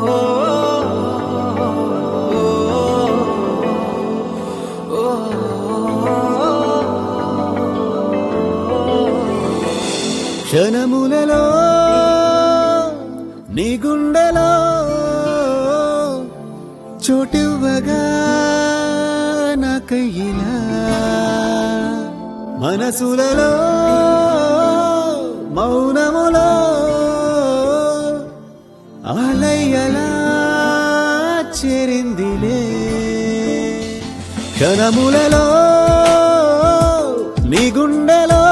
క్షణములలో నీ గుండెలో చోటివ్వగా నాకయ్యిలా మనసులలో మౌనములో ఆలయ్యలా చేరిందిలే క్షణములలో నీ గుండెలో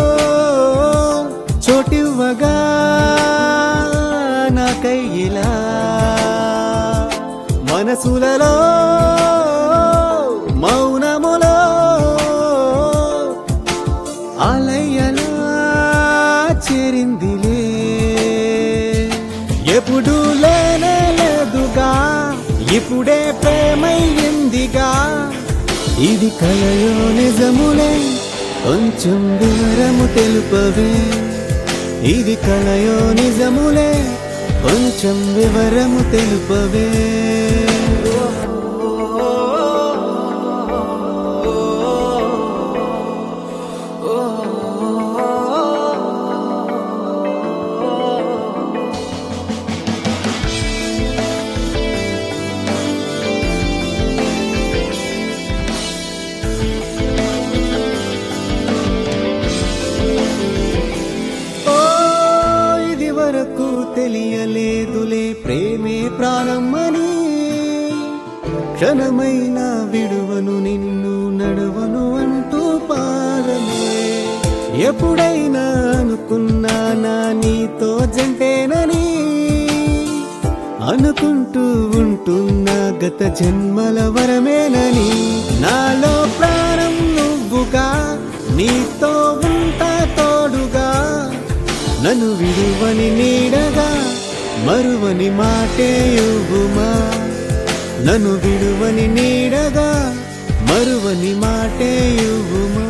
చోటివ్వగా నాకయ్యిలా మనసులలో మౌనములో ఆలయ్యలా చేరిందిలే ఎప్పుడు లేనే లేదుగా ఇప్పుడే ప్రేమయ్యిందిగా ఇది కలయో నిజములే కొంచెం వివరము తెలుపవే ఇది కలయో నిజములే కొంచెం వివరము తెలుపవే వరకు తెలియలేదులే ప్రేమే ప్రాణమని క్షణమైన విడువను నిన్ను నడవను అంటూ పాదమే ఎప్పుడైనా అనుకున్నానా నీతో జంటేనని అనుకుంటూ ఉంటున్నా గత జన్మల వరమేనని నాలో ప్రాణం నువ్వుగా నీతో ఉంటా తోడుగా నన్ను విడువని నీడగా మరువని మాటే యువుమా నన్ను విడువని నీడగా మరువని మాటే యువుమా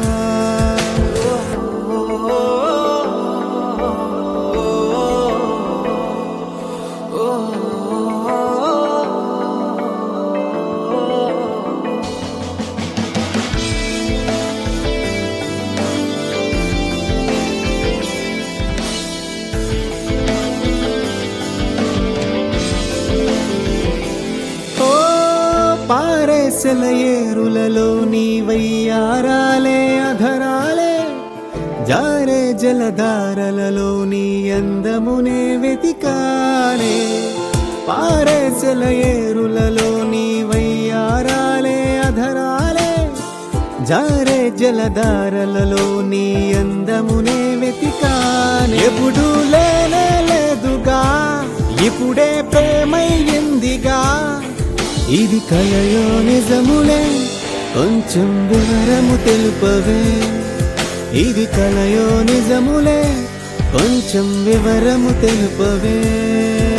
పారేసెల ఏరులలో నీ వయ్యారాలే అధరాలే జారే జలధారలలో నీ అందమునే వెతికానే పారేసెల ఏరులలో నీ వయ్యారాలే అధరాలే జారే జలధారలలో నీ అందమునే వెతికానే ఎప్పుడు లేనే లేదుగా ఇప్పుడే ప్రేమయ్యిందిగా ఇది కలయో నిజములే కొంచెం వివరము తెలుపవే ఇది కలయో నిజములే కొంచెం వివరము తెలుపవే